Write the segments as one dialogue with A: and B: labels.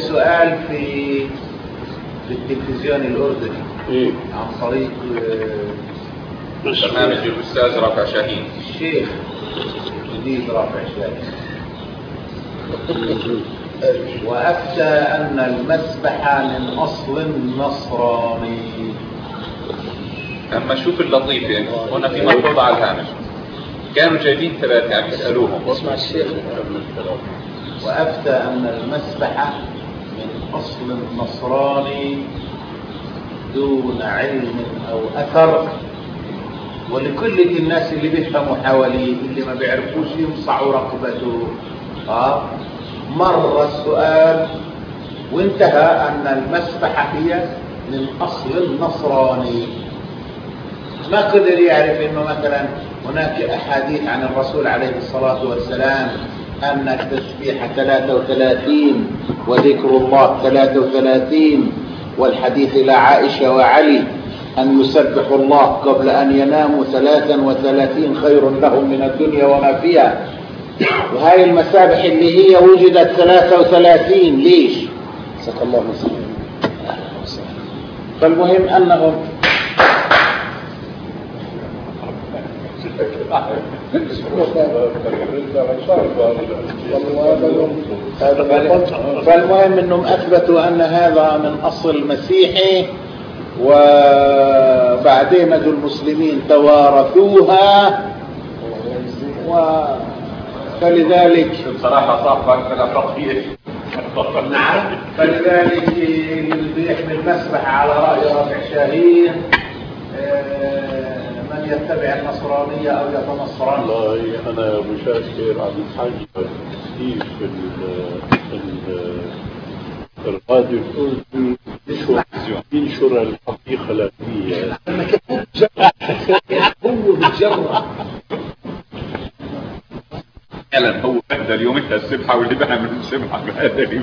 A: سؤال في التلفزيون الأردني عن طريق
B: برنامج الأستاذ رافع شاهين،
A: الشيخ الجديد رافع شاهين، وأفتى أن المسبحة من أصل نصراني.
B: أما شوف اللطيفة هنا في ملحوظة على الهامش، كانوا جايبين ثلاثة عم يسألوهم.
C: اسمع الشيخ.
A: وأفتى أن المسبحة من أصل نصراني دون علم أو أثر، ولكل الناس اللي بيفهموا حواليه اللي ما بيعرفوش يمصعوا رقبته. مر السؤال وانتهى أن المسبحة هي من أصل نصراني. ما قدر يعرف أنه مثلا هناك أحاديث عن الرسول عليه الصلاة والسلام أن التسبيح 33 وذكر الله 33، والحديث إلى عائشة وعلي أن يسبحوا الله قبل أن يناموا 33 خير لهم من الدنيا وما فيها. وهذه المسابح اللي هي وجدت 33 ليش؟
C: سك الله مسلم.
A: فالمهم أنهم أنهم أثبتوا أن هذا من أصل مسيحي، وبعدين المسلمين توارثوها، فلذلك
B: بصراحة صاحبك أنا فقيه.
A: نعم، فلذلك اللي بيحمل مسبح على رأي رافع شاهين من يتبع النصرانية أو يتنصران.
D: والله أنا مشاكر عن حاجة كثير في الراديو الأردني ينشر الحقيقة العلمية.
A: هو بالجرة
B: فعلا هو هذا اليوم انت السبحة واللي بيعمل السبحة بهذا اليوم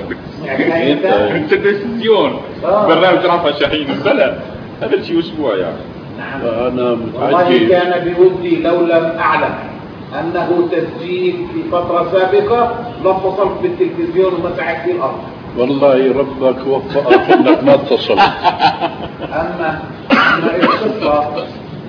B: التلفزيون برنامج رافع شاهين بلد هذا شيء أسبوع يعني.
A: نعم.
D: فأنا
A: والله كان بودي لو لم أعلم أنه تسجيل في فترة سابقة لاتصلت بالتلفزيون ومسحت في الأرض.
D: والله ربك وفقك انك ما اتصلت.
A: أما القصة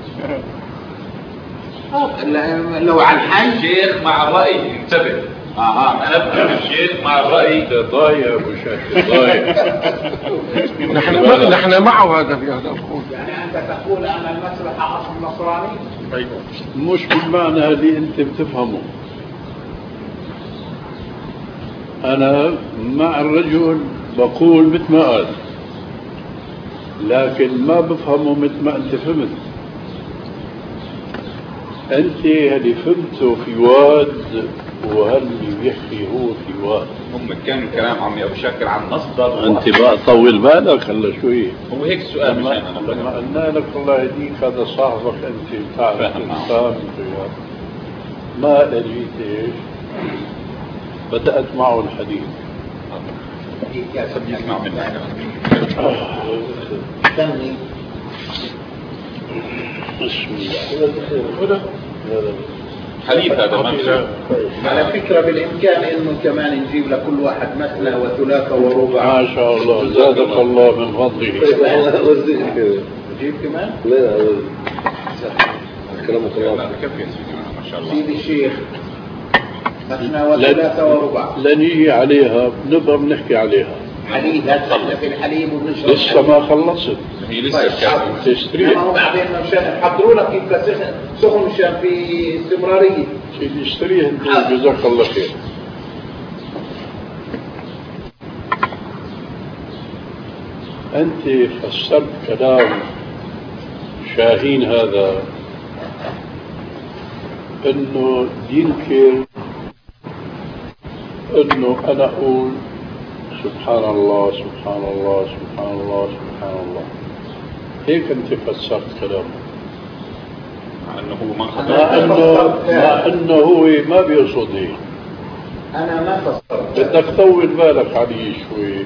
A: لو على الحي
B: الشيخ مع الرأي انتبه. أنا الشيخ مع الرأي
D: ضايع مشاكل ضايع.
C: نحن معه هذا في هذا القول.
A: يعني أنت تقول أن المسبحة أصل نصراني؟
D: مش بالمعنى اللي انت بتفهمه. انا مع الرجل بقول مثل ما قال، لكن ما بفهمه مثل ما انت فهمت. انت اللي فهمته في واد وهاللي بيحكي هو في واد.
B: هم كان الكلام عم يشكل عن مصدر.
D: انت بقى طول بالك هلا شوي.
B: هو هيك سؤال مش انا
D: لما قلنا لك الله يهديك هذا صاحبك انت بتعرف انسان ما اجيت ايش بدأت معه الحديث.
B: يسمع منك
D: بسم الله.
B: حليب هذا ما
A: على فكرة بالإمكان إنه كمان نجيب لكل واحد مثنى وثلاثة وربع.
D: ما شاء الله زادك الله من فضله.
A: نجيب كمان؟
C: لا كلامك الله.
B: ما شاء الله.
A: سيدي الشيخ مثنى وثلاثة وربع.
D: لنيجي عليها بنبقى بنحكي عليها.
A: حليب لا تخلى في الحليب وبنشرب.
D: لسه ما خلصت.
B: هي لسه
D: تشتري.
A: ما هو بعدين مشان يحضروا لك يبقى سخن مشان في استمرارية.
D: سيدي اشتريه انت جزاك الله خير. انت فسرت كلام شاهين هذا انه ينكر انه انا اقول سبحان الله سبحان الله سبحان الله سبحان الله. هيك انت فسرت كلامه.
B: انه هو
D: مع انه هو ما بيقصد هيك.
A: انا ما فسرت.
D: بدك طول بالك عليه شوي.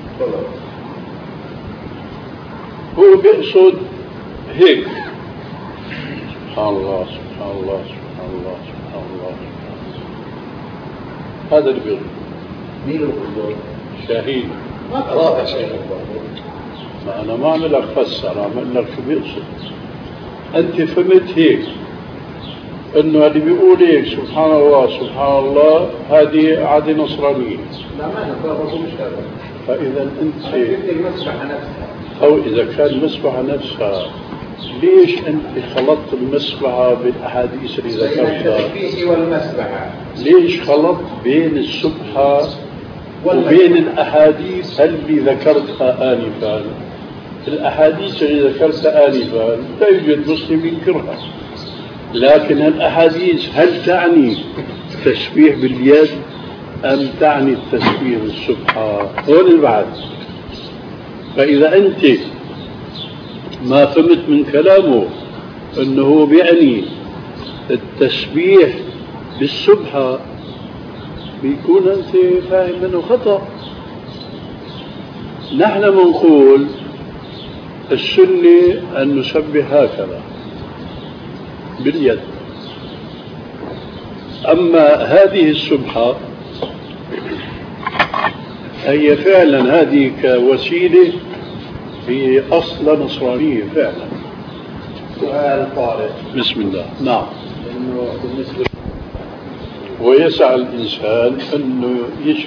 D: هو بيقصد هيك سبحان الله سبحان الله سبحان الله سبحان الله. هذا اللي بيقصد.
A: مين اللي بيقصد؟
D: شاهين
A: ما قرأت شيء.
D: ما أنا ما عم لك فسر، عم لك شو بيقصد. أنت فهمت هيك إنه اللي بيقول هيك سبحان الله سبحان الله هذه عادة نصرانية.
A: لا ما نفرض مش هذا.
D: فإذا أنت
A: المسبحة نفسها
D: أو إذا كان المسبحة نفسها ليش أنت خلطت المسبحة بالأحاديث اللي ذكرتها؟
A: التسبيح والمسبحة.
D: ليش خلط بين السبحة وبين الأحاديث اللي ذكرتها آنفا؟ الأحاديث اللي ذكرتها آنفا لا يوجد مسلم ينكرها، لكن الأحاديث هل تعني التسبيح باليد أم تعني التسبيح بالسبحة؟ هون البحث. فإذا أنت ما فهمت من كلامه أنه هو بيعني التسبيح بالسبحة بيكون أنت فاهم منه خطأ. نحن بنقول السنة أن نسبح هكذا باليد، أما هذه السبحة هي فعلا هذه كوسيلة هي أصلا نصرانية فعلا.
A: سؤال طارئ.
D: بسم الله. نعم.
A: إنه بالنسبة
D: ويسعى الإنسان أنه